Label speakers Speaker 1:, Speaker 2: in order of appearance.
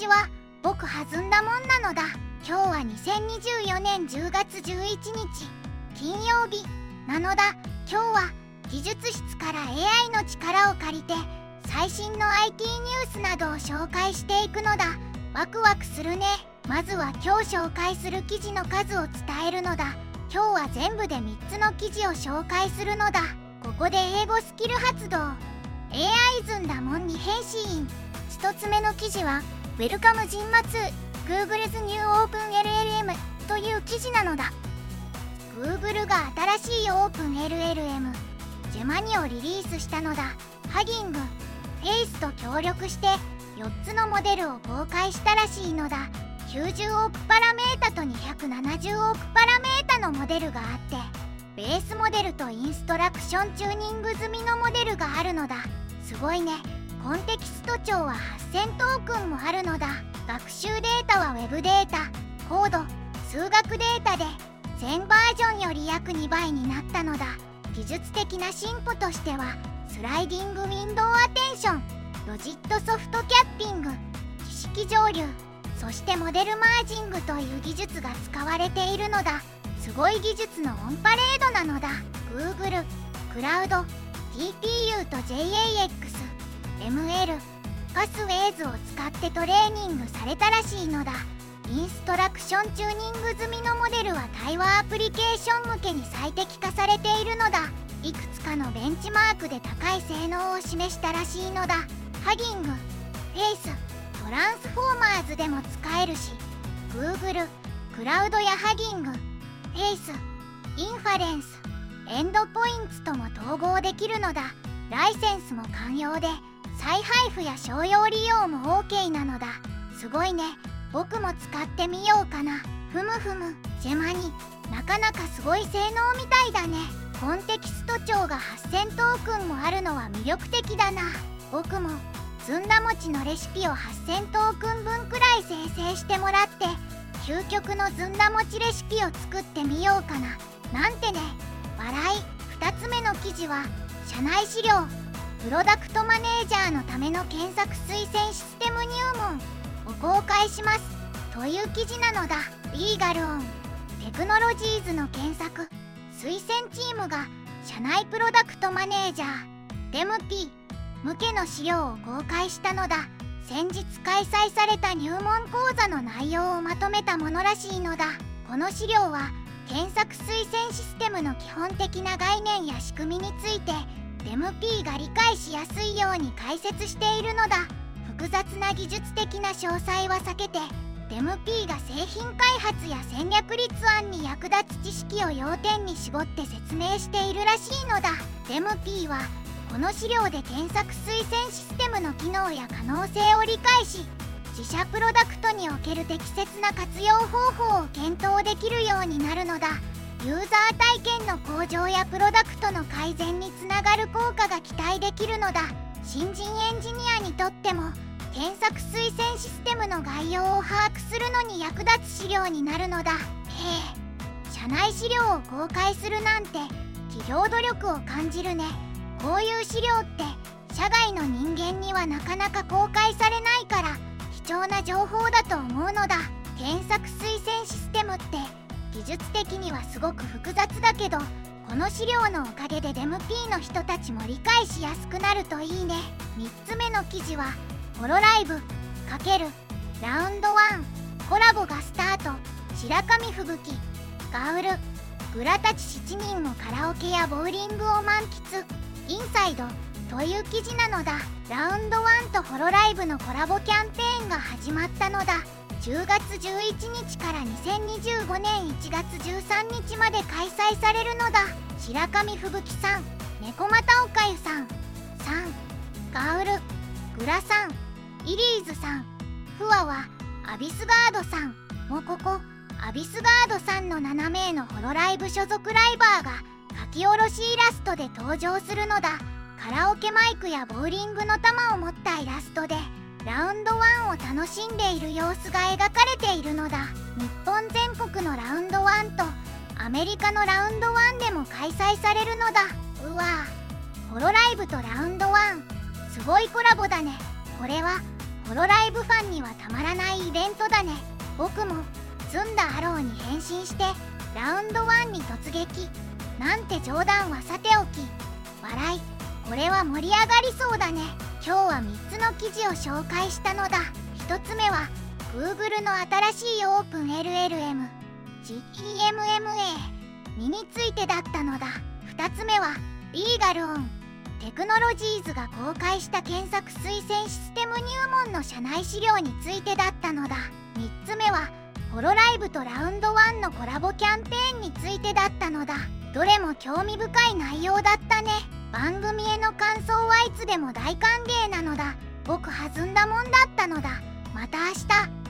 Speaker 1: ちは。僕弾んだもんなのだ。今日は2024年10月11日金曜日なのだ。今日は技術室から AI の力を借りて最新の IT ニュースなどを紹介していくのだ。ワクワクするね。まずは今日紹介する記事の数を伝えるのだ。今日は全部で3つの記事を紹介するのだ。ここで英語スキル発動。 AI ずんだもんに変身。1つ目の記事は Welcome ジンマ2 Google's New Open LLM という記事なのだ。 Google が新しいオープン LLM ジェマニをリリースしたのだ。ハギング、フェイスと協力して4つのモデルを公開したらしいのだ。90億パラメータと270億パラメータのモデルがあって、ベースモデルとインストラクションチューニング済みのモデルがあるのだ。すごいね。コンテキスト帳は8000トークンもあるのだ。学習データは Web データ、コード、数学データで前バージョンより約2倍になったのだ。技術的な進歩としてはスライディングウィンドウアテンション、ロジットソフトキャッピング、知識上流、そしてモデルマージングという技術が使われているのだ。すごい技術のオンパレードなのだ。 Google、クラウド、TPU と JAX、ML、パスウェイズを使ってトレーニングされたらしいのだ。インストラクションチューニング済みのモデルは対話アプリケーション向けに最適化されているのだ。いくつかのベンチマークで高い性能を示したらしいのだ。ハギング、フェイス、トランスフォーマーズでも使えるし、 Google、クラウドやハギング、フェイス、インファレンス、エンドポイントとも統合できるのだ。ライセンスも寛容で再配布や商用利用も OK なのだ。すごいね。僕も使ってみようかな。ふむふむ、ジェマニ、なかなかすごい性能みたいだね。コンテキスト帳が8000トークンもあるのは魅力的だな。僕もずんだ餅のレシピを8000トークン分くらい生成してもらって究極のずんだ餅レシピを作ってみようかななんてね。笑い。2つ目の記事は社内資料、プロダクトマネージャーのための検索推薦システム入門を公開しますという記事なのだ。リーガルオンテクノロジーズの検索推薦チームが社内プロダクトマネージャー DEMP 向けの資料を公開したのだ。先日開催された入門講座の内容をまとめたものらしいのだ。この資料は検索推薦システムの基本的な概念や仕組みについて DEMP が理解しやすいように解説しているのだ。複雑な技術的な詳細は避けて DEMP が製品開発や戦略立案に役立つ知識を要点に絞って説明しているらしいのだ。 DEMP はこの資料で検索推薦システムの機能や可能性を理解し、自社プロダクトにおける適切な活用方法を検討できるようになるのだ。ユーザー体験の向上やプロダクトの改善につながる効果が期待できるのだ。新人エンジニアにとっても検索推薦システムの概要を把握するのに役立つ資料になるのだ。へえ、社内資料を公開するなんて企業努力を感じるね。こういう資料って社外の人間にはなかなか公開されないから貴重な情報だと思うのだ。検索推薦システムって技術的にはすごく複雑だけど、この資料のおかげで DEMP の人たちも理解しやすくなるといいね。3つ目の記事はホロライブ×ラウンド1コラボがスタート。白神吹雪、ガウル、グラたち7人もカラオケやボウリングを満喫インサイドという記事なのだ。ラウンド1とホロライブのコラボキャンペーンが始まったのだ。10月11日から2025年1月13日まで開催されるのだ。白神吹雪さん、猫又おかゆさん、ガウル、グラさん、イリーズさん、フワはアビスガードさん、モココ、アビスガードさんの7名のホロライブ所属ライバーが書き下ろしイラストで登場するのだ。カラオケマイクやボウリングの球を持ったイラストでラウンド1を楽しんでいる様子が描かれているのだ。日本全国のラウンド1とアメリカのラウンド1でも開催されるのだ。うわぁ、ホロライブとラウンド1、すごいコラボだね。これはホホロライブファンにはたまらないイベントだね。僕も積んだハローに変身してラウンド1に突撃なんて冗談はさておき、笑い、これは盛り上がりそうだね。今日は3つの記事を紹介したのだ。1つ目は Google の新しい OpenLLM GEMMA2 についてだったのだ。2つ目は LegalOnテクノロジーズが公開した検索推薦システム入門の社内資料についてだったのだ。3つ目はホロライブとラウンド1のコラボキャンペーンについてだったのだ。どれも興味深い内容だったね。番組への感想はいつでも大歓迎なのだ。僕弾んだもんだったのだ。また明日。